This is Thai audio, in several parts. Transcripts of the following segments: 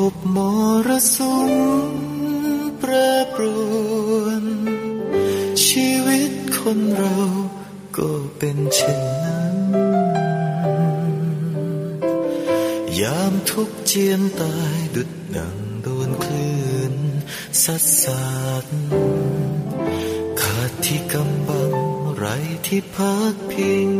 บมรสุมแปรปรวนชีวิตคนเราก็เป็นเช่นนั้นยามทุกข์เจียนตายดุจดังโดนคลื่นซัดสาดขาดที่กำบังไร้ที่พักพิง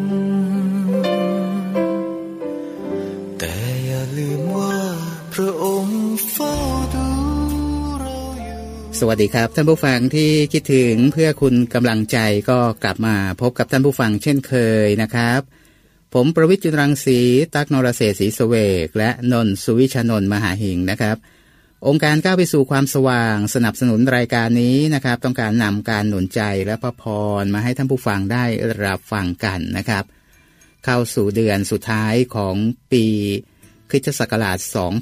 แต่อย่าลืมว่าพระองค์เฝ้าดูเราอยู่สวัสดีครับท่านผู้ฟังที่คิดถึงเพื่อคุณกำลังใจก็กลับมาพบกับท่านผู้ฟังเช่นเคยนะครับผมประวิตร จุลรังสีตั๊ก นรเศรษฐ์ ศรีสเวกและนนท์ สุวิชานนท์ มหาหิงนะครับองค์การก้าวไปสู่ความสว่างสนับสนุนรายการนี้นะครับต้องการนำการหนุนใจและพระพรมาให้ท่านผู้ฟังได้รับฟังกันนะครับเข้าสู่เดือนสุดท้ายของปีคริสตศักราช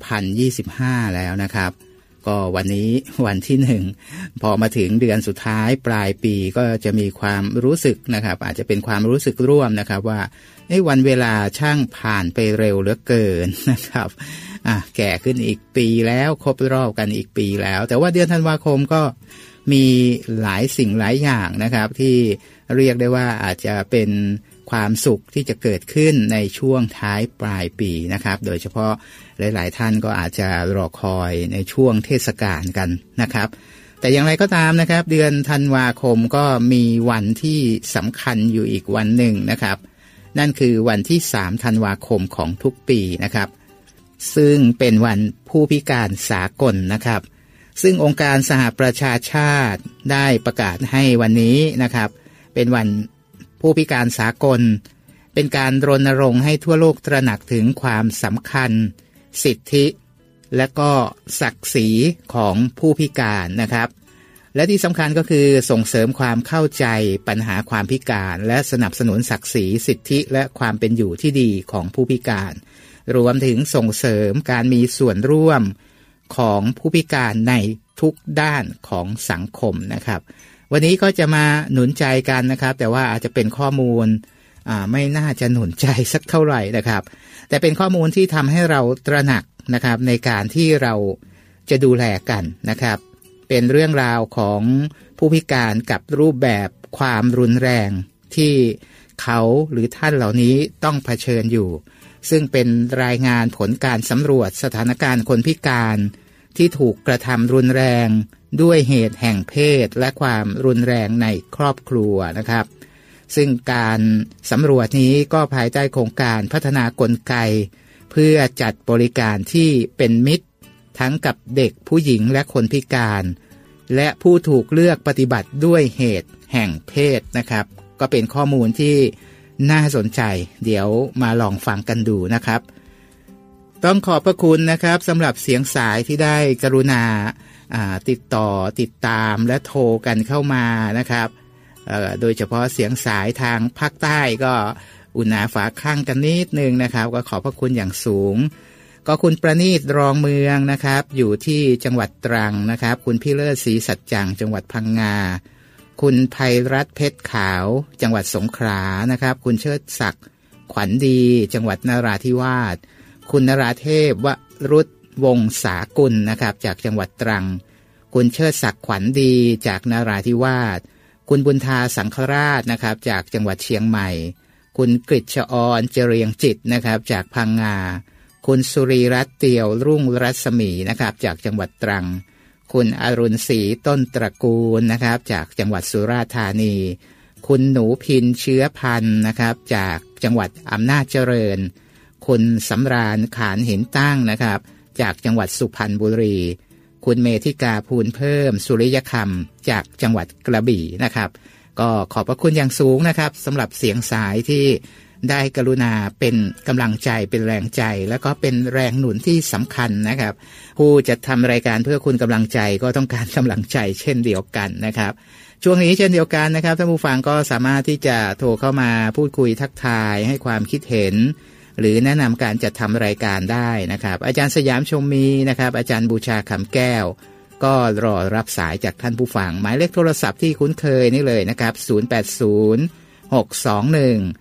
2025 แล้วนะครับก็วันนี้วันที่1พอมาถึงเดือนสุดท้ายปลายปีก็จะมีความรู้สึกนะครับอาจจะเป็นความรู้สึกร่วมนะครับว่าวันเวลาช่างผ่านไปเร็วเหลือเกินนะครับแก่ขึ้นอีกปีแล้วครบรอบกันอีกปีแล้วแต่ว่าเดือนธันวาคมก็มีหลายสิ่งหลายอย่างนะครับที่เรียกได้ว่าอาจจะเป็นความสุขที่จะเกิดขึ้นในช่วงท้ายปลายปีนะครับโดยเฉพาะหลายๆท่านก็อาจจะรอคอยในช่วงเทศกาลกันนะครับแต่อย่างไรก็ตามนะครับเดือนธันวาคมก็มีวันที่สำคัญอยู่อีกวันหนึ่งนะครับนั่นคือวันที่3ธันวาคมของทุกปีนะครับซึ่งเป็นวันผู้พิการสากลนะครับซึ่งองค์การสหประชาชาติได้ประกาศให้วันนี้นะครับเป็นวันผู้พิการสากลเป็นการรณรงค์ให้ทั่วโลกตระหนักถึงความสำคัญสิทธิและก็ศักดิ์ศรีของผู้พิการนะครับและที่สำคัญก็คือส่งเสริมความเข้าใจปัญหาความพิการและสนับสนุนศักดิ์ศรีสิทธิและความเป็นอยู่ที่ดีของผู้พิการรวมถึงส่งเสริมการมีส่วนร่วมของผู้พิการในทุกด้านของสังคมนะครับวันนี้ก็จะมาหนุนใจกันนะครับแต่ว่าอาจจะเป็นข้อมูลไม่น่าจะหนุนใจสักเท่าไหร่นะครับแต่เป็นข้อมูลที่ทำให้เราตระหนักนะครับในการที่เราจะดูแลกันนะครับเป็นเรื่องราวของผู้พิการกับรูปแบบความรุนแรงที่เขาหรือท่านเหล่านี้ต้องเผชิญอยู่ซึ่งเป็นรายงานผลการสำรวจสถานการณ์คนพิการที่ถูกกระทำรุนแรงด้วยเหตุแห่งเพศและความรุนแรงในครอบครัวนะครับซึ่งการสำรวจนี้ก็ภายใต้โครงการพัฒนากลไกเพื่อจัดบริการที่เป็นมิตรทั้งกับเด็กผู้หญิงและคนพิการและผู้ถูกเลือกปฏิบัติด้วยเหตุแห่งเพศนะครับก็เป็นข้อมูลที่น่าสนใจเดี๋ยวมาลองฟังกันดูนะครับต้องขอบพระคุณนะครับสำหรับเสียงสายที่ได้กรุณาติดต่อติดตามและโทรกันเข้ามานะครับโดยเฉพาะเสียงสายทางภาคใต้ก็อุ่นหนาฝาข้างกันนิดนึงนะครับก็ขอบพระคุณอย่างสูงก็คุณประณีตรองเมืองนะครับอยู่ที่จังหวัดตรังนะครับคุณพี่เลิศศรีสัจจังจังหวัดพังงาคุณไพรัตน์เพชรขาวจังหวัดสงขลานะครับคุณเชิดศักดิ์ขวัญดีจังหวัดนราธิวาสคุณนราเทพวรุษวงศากุลนะครับจากจังหวัดตรังคุณเชิดศักดิ์ขวัญดีจากนราธิวาสคุณบุญทาสังฆราชนะครับจากจังหวัดเชียงใหม่คุณกฤษชอรเจริญจิตนะครับจากพังงาคุณสุรีรัตน์เตียวรุ่งรัศมีนะครับจากจังหวัดตรังคุณอรุณศรีต้นตระกูลนะครับจากจังหวัดสุราษฎร์ธานีคุณหนูพินเชื้อพันธ์นะครับจากจังหวัดอำนาจเจริญคุณสำราญขานหินตั้งนะครับจากจังหวัดสุพรรณบุรีคุณเมธิกาภูลเพิ่มสุริยคำจากจังหวัดกระบี่นะครับก็ขอบพระคุณอย่างสูงนะครับสำหรับเสียงสายที่ได้กรุณาเป็นกำลังใจเป็นแรงใจแล้วก็เป็นแรงหนุนที่สำคัญนะครับผู้จะทำรายการเพื่อคุณกำลังใจก็ต้องการกำลังใจเช่นเดียวกันนะครับช่วงนี้เช่นเดียวกันนะครับท่านผู้ฟังก็สามารถที่จะโทรเข้ามาพูดคุยทักทายให้ความคิดเห็นหรือแนะนำการจัดทำรายการได้นะครับอาจารย์สยามชมมีนะครับอาจารย์บูชาคำแก้วก็รอรับสายจากท่านผู้ฟังหมายเลขโทรศัพท์ที่คุ้นเคยนี่เลยนะครับ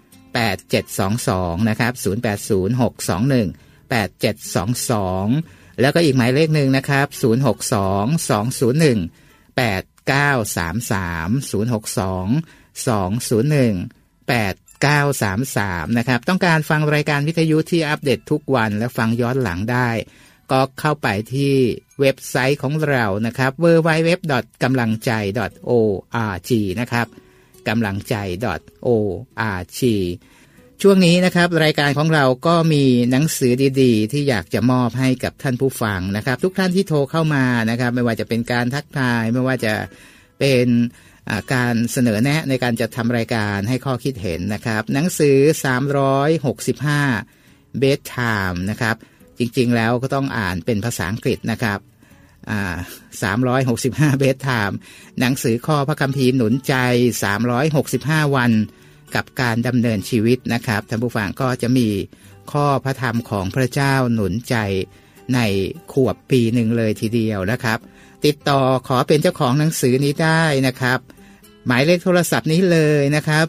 080-621-8722นะครับ080-621-8722 แล้วก็อีกหมายเลขหนึ่งนะครับ062-201-8933 นะครับต้องการฟังรายการวิทยุที่อัปเดตทุกวันและฟังย้อนหลังได้ก็เข้าไปที่เว็บไซต์ของเรานะครับ www.gamlangjai.org นะครับกำลังใจ .org ช่วงนี้นะครับรายการของเราก็มีหนังสือดีๆที่อยากจะมอบให้กับท่านผู้ฟังนะครับทุกท่านที่โทรเข้ามานะครับไม่ว่าจะเป็นการทักทายไม่ว่าจะเป็นการเสนอแนะในการจัดทำรายการให้ข้อคิดเห็นนะครับหนังสือ365 Bedtime นะครับจริงๆแล้วก็ต้องอ่านเป็นภาษาอังกฤษนะครับ365 Bedtime หนังสือข้อพระคัมภีร์หนุนใจ365วันกับการดำเนินชีวิตนะครับท่านผู้ฟังก็จะมีข้อพระธรรมของพระเจ้าหนุนใจในขวบปีหนึ่งเลยทีเดียวนะครับติดต่อขอเป็นเจ้าของหนังสือนี้ได้นะครับหมายเลขโทรศัพท์นี้เลยนะครับ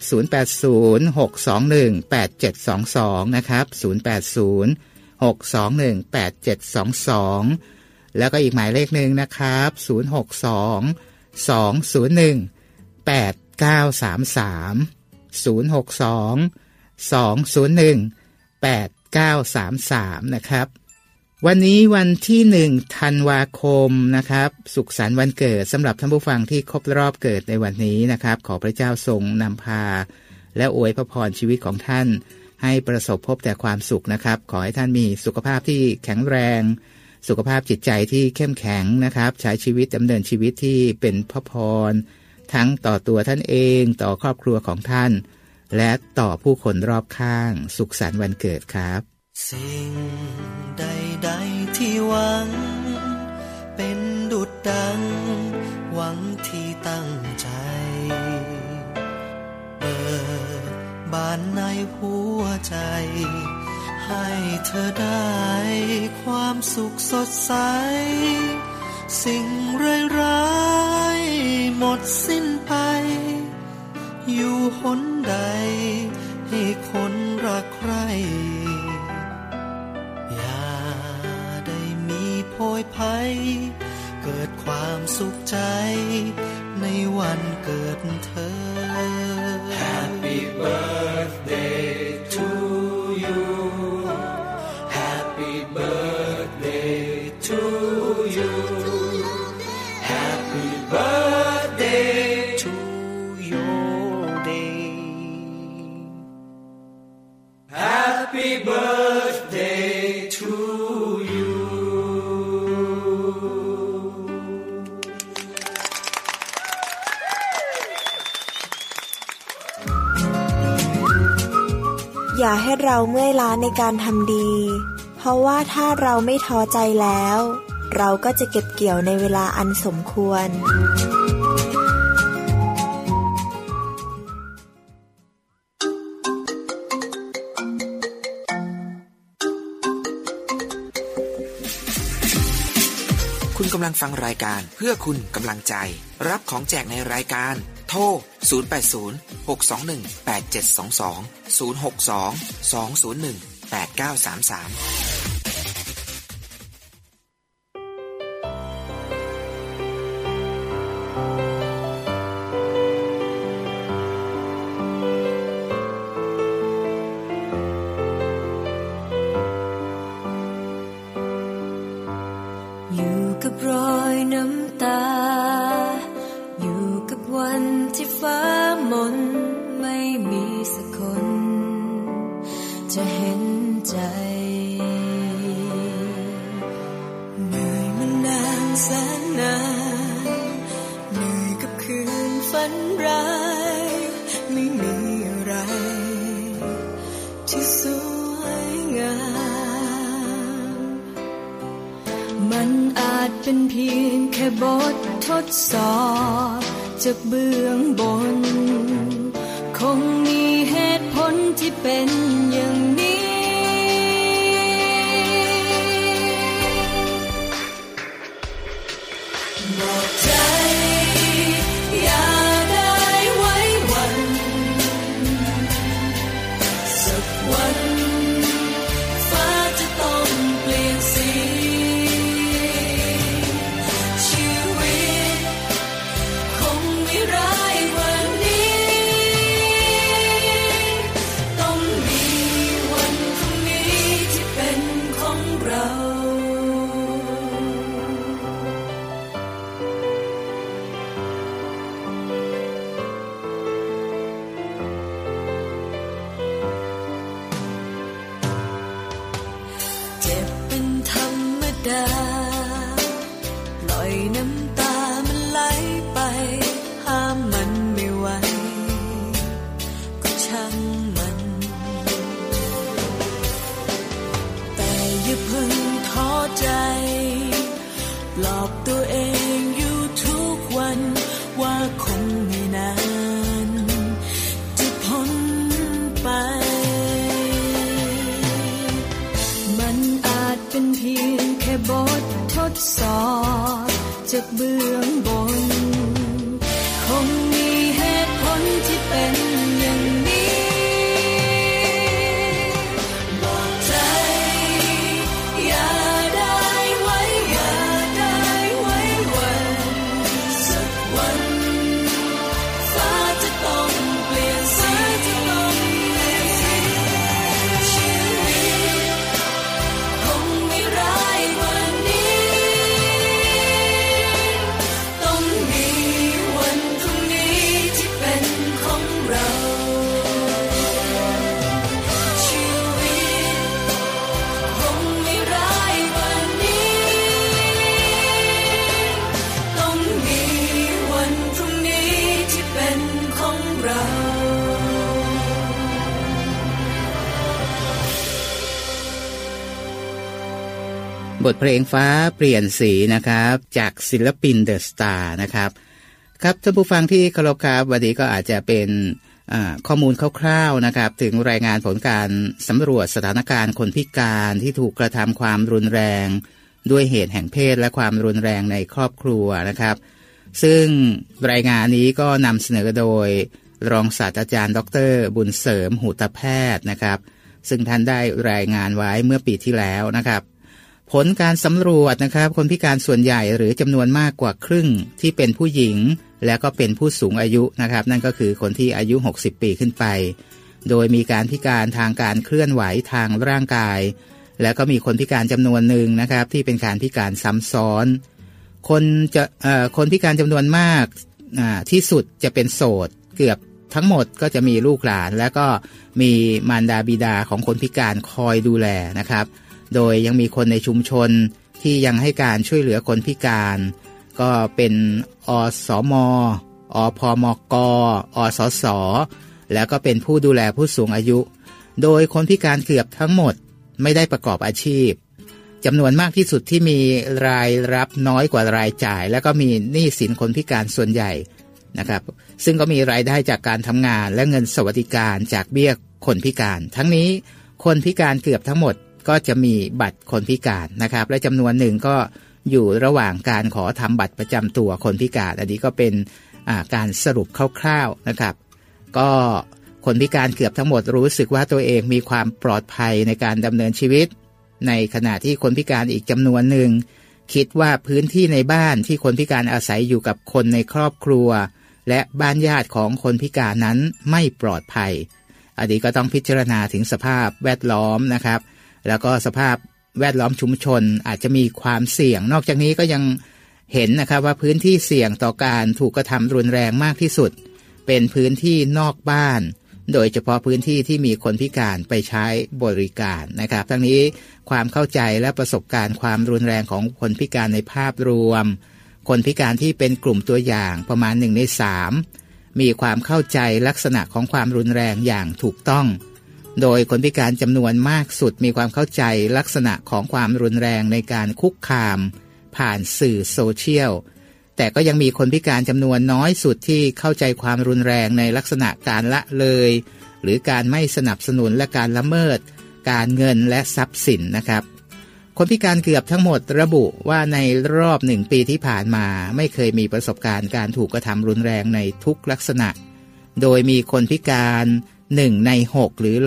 080-621-8722นะครับ080-621-8722แล้วก็อีกหมายเลขหนึ่งนะครับ062-201-8933 062-201-8933 นะครับวันนี้วันที่1ธันวาคมนะครับสุขสันต์วันเกิดสำหรับท่านผู้ฟังที่ครบรอบเกิดในวันนี้นะครับขอพระเจ้าทรงนำพาและอวยพระพรชีวิตของท่านให้ประสบพบแต่ความสุขนะครับขอให้ท่านมีสุขภาพที่แข็งแรงสุขภาพจิตใจที่เข้มแข็งนะครับใช้ชีวิตดำเนินชีวิตที่เป็นพระพรทั้งต่อตัวท่านเองต่อครอบครัวของท่านและต่อผู้คนรอบข้างสุขสันต์วันเกิดครับสิ่งใดๆที่หวังเป็นดุจดังหวังที่ตั้งใจเปิดบานในหัวใจให้เธอได้ความสุขสดใสสิ่งร้ายๆหมดสิ้นไปอยู่หนใดให้คนรักใครอย่าได้มีโพยภัยเกิดความสุขใจในวันเกิดเธอ Happy birthday to you Happy birthday to you Happy birthday to your day Happy birthday to you อย่าให้เราเมื่อยล้าในการทำดีเพราะว่าถ้าเราไม่ท้อใจแล้วเราก็จะเก็บเกี่ยวในเวลาอันสมควรคุณกำลังฟังรายการเพื่อคุณกำลังใจรับของแจกในรายการโทร080-621-8722 062-201-8933 อยู่กับรอยน้ำตาอยู่กับวันที่ฟ้ามนไม่มีสักคนจะเห็นใจเหนื่อยมานานแสนนานเหนื่อยกับคืนฝันร้ายไม่มีอะไรที่สวยงามมันอาจเป็นเพียงแค่บททดสอบจากเบื้องบนคงมีเหตุผลที่เป็นอย่างนี้บอกใจอย่าได้ไว้วันสักวันฟ้าจะต้องเปลี่ยนสีอยน้ำตามันไหลไปห้ามมันไม่ไหวก็ช่างมันแต่อย่าเพิ่งท้อใจปลอบตัวเองอยู่ทุกวันว่าคงไม่นานจะพ้นไปมันอาจเป็นเพียงแค่บททดสอบจากเบื้องบนคงมีเหตุผลที่เป็นอย่างนี้บอกใจอย่าได้ไว้อย่าได้ไว้วันสักวันฟ้าจะต้องเปลี่ยนสีชีวิตคงไม่ร้ายกว่านี้ต้องมีวันพรุ่งนี้ที่เป็นของเราชีวิตคงไม่ร้ายกว่านี้ต้องมีวันพรุ่งนี้ที่เป็นของเราบทเพลงฟ้าเปลี่ยนสีนะครับจากศิลปินเดอะสตาร์นะครับครับท่านผู้ฟังที่เคารพครับวันนี้ก็อาจจะเป็นข้อมูลคร่าวๆนะครับถึงรายงานผลการสำรวจสถานการณ์คนพิการที่ถูกกระทำความรุนแรงด้วยเหตุแห่งเพศและความรุนแรงในครอบครัวนะครับซึ่งรายงานนี้ก็นำเสนอโดยรองศาสตราจารย์ดร.บุญเสริมหูตแพทย์นะครับซึ่งท่านได้รายงานไว้เมื่อปีที่แล้วนะครับผลการสำรวจนะครับคนพิการส่วนใหญ่หรือจำนวนมากกว่าครึ่งที่เป็นผู้หญิงและก็เป็นผู้สูงอายุนะครับนั่นก็คือคนที่อายุ60ปีขึ้นไปโดยมีการพิการทางการเคลื่อนไหวทางร่างกายและก็มีคนพิการจำนวนหนึ่งนะครับที่เป็นการพิการซ้ำซ้อนคนพิการจำนวนมากที่สุดจะเป็นโสดเกือบทั้งหมดก็จะมีลูกหลานและก็มีมารดาบิดาของคนพิการคอยดูแลนะครับโดยยังมีคนในชุมชนที่ยังให้การช่วยเหลือคนพิการก็เป็นอสม.อพมก.อสส.แล้วก็เป็นผู้ดูแลผู้สูงอายุโดยคนพิการเกือบทั้งหมดไม่ได้ประกอบอาชีพจำนวนมากที่สุดที่มีรายรับน้อยกว่ารายจ่ายแล้วก็มีหนี้สินคนพิการส่วนใหญ่นะครับซึ่งก็มีรายได้จากการทำงานและเงินสวัสดิการจากเบี้ยคนพิการทั้งนี้คนพิการเกือบทั้งหมดก็จะมีบัตรคนพิการนะครับและจำนวนหนึ่งก็อยู่ระหว่างการขอทำบัตรประจำตัวคนพิการอันนี้ก็เป็นการสรุปคร่าวๆนะครับก็คนพิการเกือบทั้งหมดรู้สึกว่าตัวเองมีความปลอดภัยในการดำเนินชีวิตในขณะที่คนพิการอีกจำนวนหนึ่งคิดว่าพื้นที่ในบ้านที่คนพิการอาศัยอยู่กับคนในครอบครัวและบ้านญาติของคนพิการนั้นไม่ปลอดภัยอันนี้ก็ต้องพิจารณาถึงสภาพแวดล้อมนะครับแล้วก็สภาพแวดล้อมชุมชนอาจจะมีความเสี่ยงนอกจากนี้ก็ยังเห็นนะครับว่าพื้นที่เสี่ยงต่อการถูกกระทำรุนแรงมากที่สุดเป็นพื้นที่นอกบ้านโดยเฉพาะพื้นที่ที่มีคนพิการไปใช้บริการนะครับทั้งนี้ความเข้าใจและประสบการณ์ความรุนแรงของคนพิการในภาพรวมคนพิการที่เป็นกลุ่มตัวอย่างประมาณ1 ใน 3มีความเข้าใจลักษณะของความรุนแรงอย่างถูกต้องโดยคนพิการจำนวนมากสุดมีความเข้าใจลักษณะของความรุนแรงในการคุกคามผ่านสื่อโซเชียลแต่ก็ยังมีคนพิการจำนวนน้อยสุดที่เข้าใจความรุนแรงในลักษณะการละเลยหรือการไม่สนับสนุนและการละเมิดการเงินและทรัพย์สินนะครับคนพิการเกือบทั้งหมดระบุว่าในรอบ1 ปีที่ผ่านมาไม่เคยมีประสบการณ์การถูกกระทำรุนแรงในทุกลักษณะโดยมีคนพิการ1 ใน 6หรือ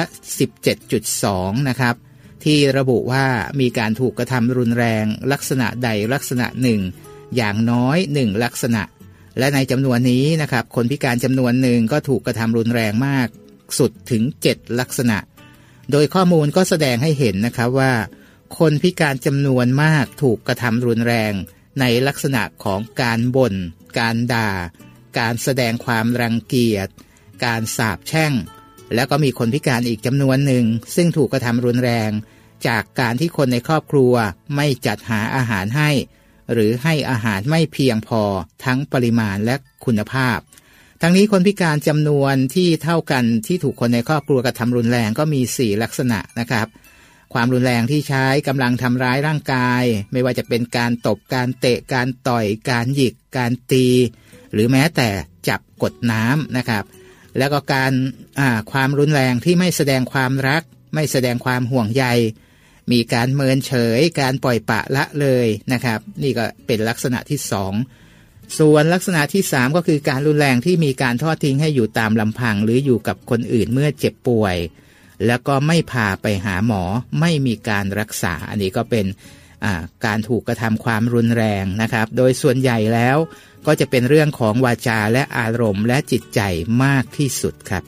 17.2%นะครับที่ระบุว่ามีการถูกกระทำรุนแรงลักษณะใดลักษณะหนึ่งอย่างน้อย1ลักษณะและในจำนวนนี้นะครับคนพิการจำนวนหนึ่งก็ถูกกระทำรุนแรงมากสุดถึง7ลักษณะโดยข้อมูลก็แสดงให้เห็นนะครับว่าคนพิการจำนวนมากถูกกระทำรุนแรงในลักษณะของการบ่นการด่าการแสดงความรังเกียจการสาปแช่งแล้วก็มีคนพิการอีกจำนวนหนึ่งซึ่งถูกกระทำรุนแรงจากการที่คนในครอบครัวไม่จัดหาอาหารให้หรือให้อาหารไม่เพียงพอทั้งปริมาณและคุณภาพทั้งนี้คนพิการจำนวนที่เท่ากันที่ถูกคนในครอบครัวกระทำรุนแรงก็มี4ลักษณะนะครับความรุนแรงที่ใช้กำลังทำร้ายร่างกายไม่ว่าจะเป็นการตบการเตะการต่อยการหยิกการตีหรือแม้แต่จับกดน้ำนะครับแล้วก็การความรุนแรงที่ไม่แสดงความรักไม่แสดงความห่วงใยมีการเมินเฉยการปล่อยปละละเลยนะครับนี่ก็เป็นลักษณะที่2ส่วนลักษณะที่3ก็คือการรุนแรงที่มีการทอดทิ้งให้อยู่ตามลำพังหรืออยู่กับคนอื่นเมื่อเจ็บป่วยแล้วก็ไม่พาไปหาหมอไม่มีการรักษาอันนี้ก็เป็นการถูกกระทำความรุนแรงนะครับโดยส่วนใหญ่แล้วก็จะเป็นเรื่องของวาจาและอารมณ์และจิตใจมากที่สุดครับ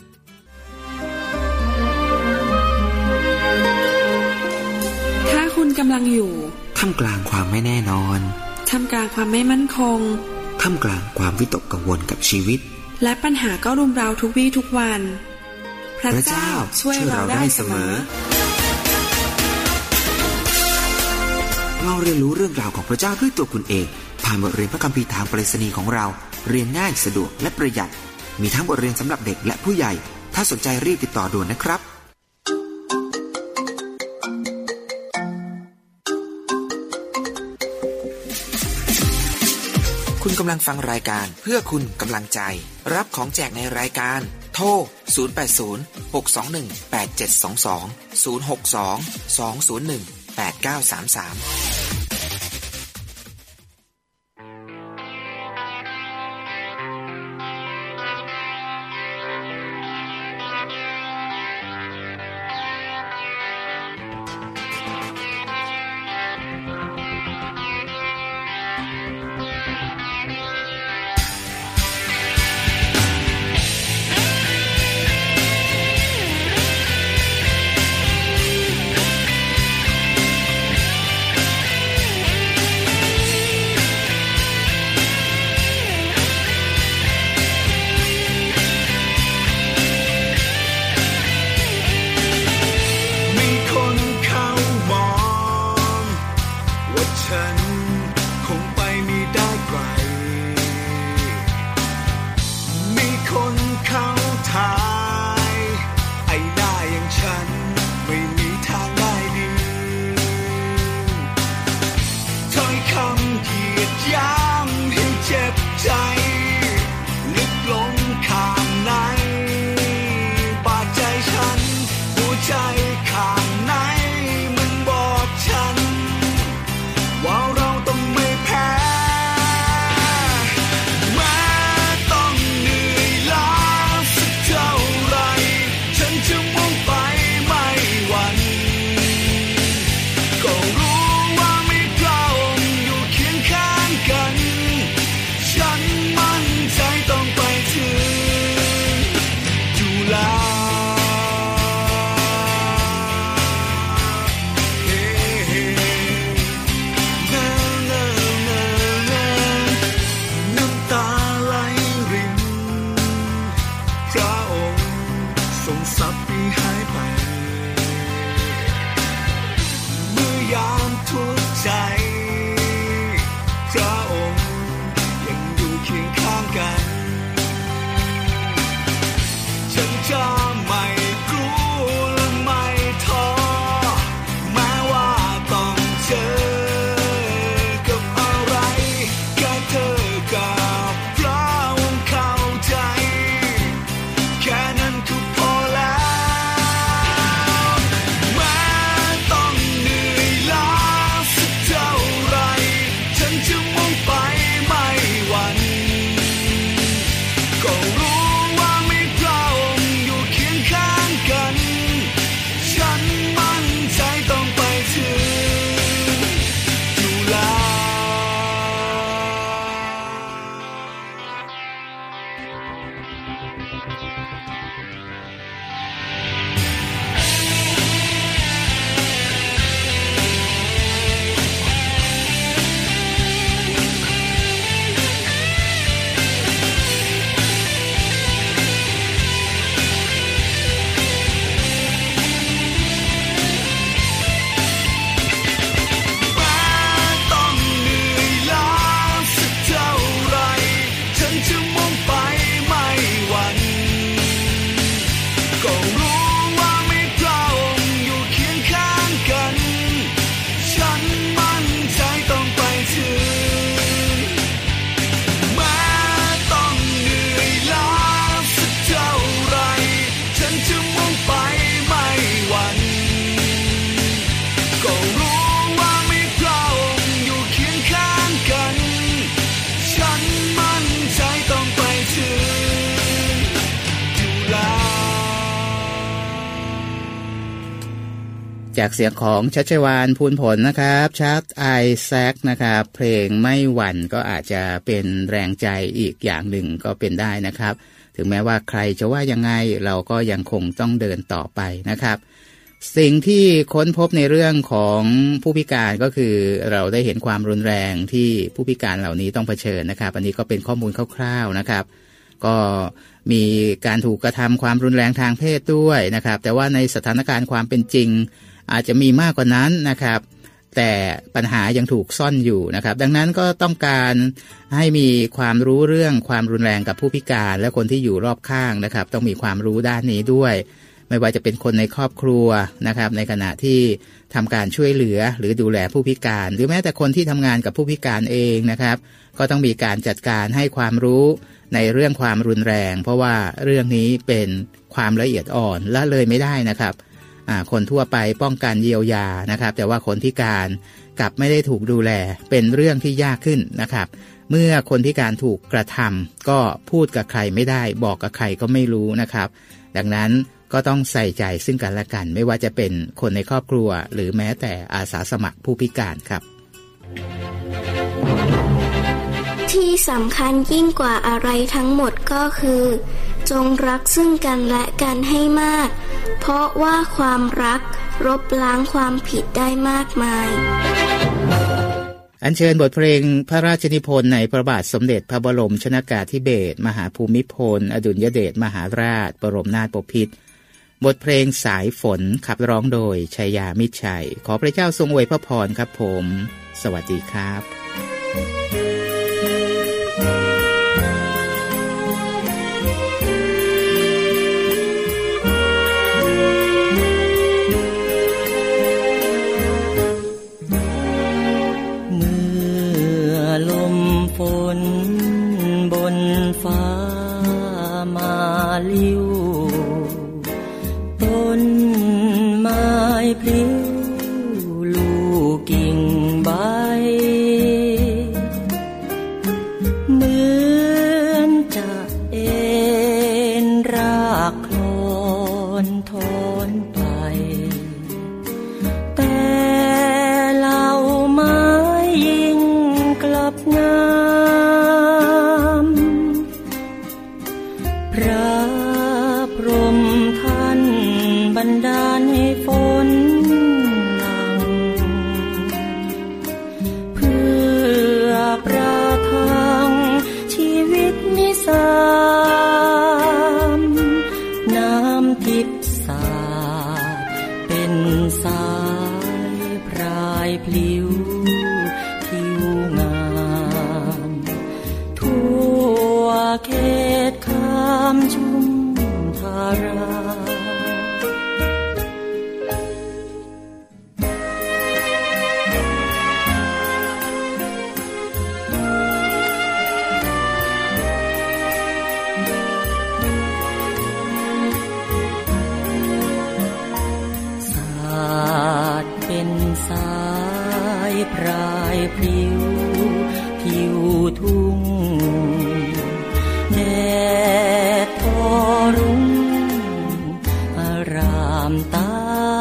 ถ้าคุณกำลังอยู่ท่ามกลางความไม่แน่นอนท่ามกลางความไม่มั่นคงท่ามกลางความวิตกกังวลกับชีวิตและปัญหาก็รุมเร้าทุกวี่ทุกวันพระเจ้าช่วยเราได้เสมอเราเรียนรู้เรื่องราวของพระเจ้าด้วยตัวคุณเองผ่านบทเรียนพระคัมภีร์ทางไปรษณีย์ของเราเรียนง่ายสะดวกและประหยัดมีทั้งบทเรียนสำหรับเด็กและผู้ใหญ่ถ้าสนใจรีบติดต่อด่วนนะครับคุณกำลังฟังรายการเพื่อคุณกำลังใจรับของแจกในรายการโทร0806218722 062-201-8933 จากเสียงของชัชวาลพูนผลนะครับชาร์ตไอแซคนะครับเพลงไม่หวั่นก็อาจจะเป็นแรงใจอีกอย่างหนึ่งก็เป็นได้นะครับถึงแม้ว่าใครจะว่ายังไงเราก็ยังคงต้องเดินต่อไปนะครับสิ่งที่ค้นพบในเรื่องของผู้พิการก็คือเราได้เห็นความรุนแรงที่ผู้พิการเหล่านี้ต้องเผชิญนะครับอันนี้ก็เป็นข้อมูลคร่าวๆนะครับก็มีการถูกกระทำความรุนแรงทางเพศด้วยนะครับแต่ว่าในสถานการณ์ความเป็นจริงอาจจะมีมากกว่านั้นนะครับแต่ปัญหายังถูกซ่อนอยู่นะครับดังนั้นก็ต้องการให้มีความรู้เรื่องความรุนแรงกับผู้พิการและคนที่อยู่รอบข้างนะครับต้องมีความรู้ด้านนี้ด้วยไม่ว่าจะเป็นคนในครอบครัวนะครับในขณะที่ทำการช่วยเหลือหรือดูแลผู้พิการหรือแม้แต่คนที่ทำงานกับผู้พิการเองนะครับก็ต้องมีการจัดการให้ความรู้ในเรื่องความรุนแรงเพราะว่าเรื่องนี้เป็นความละเอียดอ่อนละเลยไม่ได้นะครับคนทั่วไปป้องกันเยียวยานะครับแต่ว่าคนพิการกลับไม่ได้ถูกดูแลเป็นเรื่องที่ยากขึ้นนะครับเมื่อคนพิการถูกกระทำก็พูดกับใครไม่ได้บอกกับใครก็ไม่รู้นะครับดังนั้นก็ต้องใส่ใจซึ่งกันและกันไม่ว่าจะเป็นคนในครอบครัวหรือแม้แต่อาสาสมัครผู้พิการครับที่สำคัญยิ่งกว่าอะไรทั้งหมดก็คือจงรักซึ่งกันและกันให้มากเพราะว่าความรักลบล้างความผิดได้มากมายอัญเชิญบทเพลงพระราชนิพนธ์ในพระบาทสมเด็จพระบรมชนกาธิเบศรมหาภูมิพลอดุลยเดชมหาราชบรมนาถบพิตรบทเพลงสายฝนขับร้องโดยชัยยามิตรชัยขอพระเจ้าทรงอวยพระพรครับผมสวัสดีครับฝนบนฟ้ามาลิ้วต้นไม้พลิ้วลูกกิ่งใบเหมือนจะเอ็นรากโคลนถอนไปแต่เหล่าไม้ยิ่งกลับงามพระพรหมท่านบันดาลให้ฝนหลั่งเพื่อประทังชีวิตนิสามน้ำทิพย์สาดเป็นสายพรายพลิ้วเขตคามชุมทาราสาดเป็นสายพรายพลิ้วผิวทุ่งแดดทอรุ่งอารามตา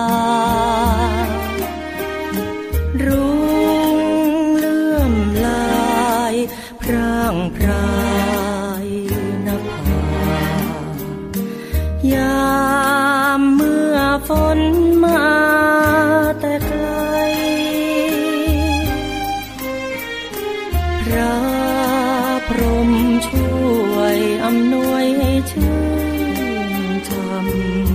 รุ่งเลื่อมลายพร่างพรายนภายามเมื่อฝนมาแต่ไกลพระพรหมช่วยอำนวยให้ชื่นชม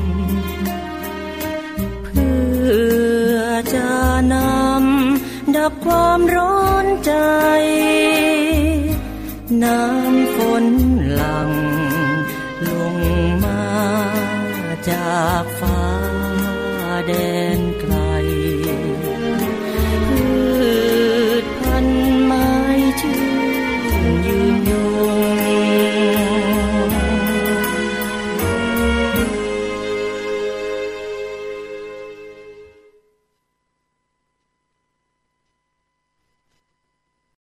เพื่อจะนำดับความร้อนใจน้ำฝนหลั่งลงมาจากฟ้าแดน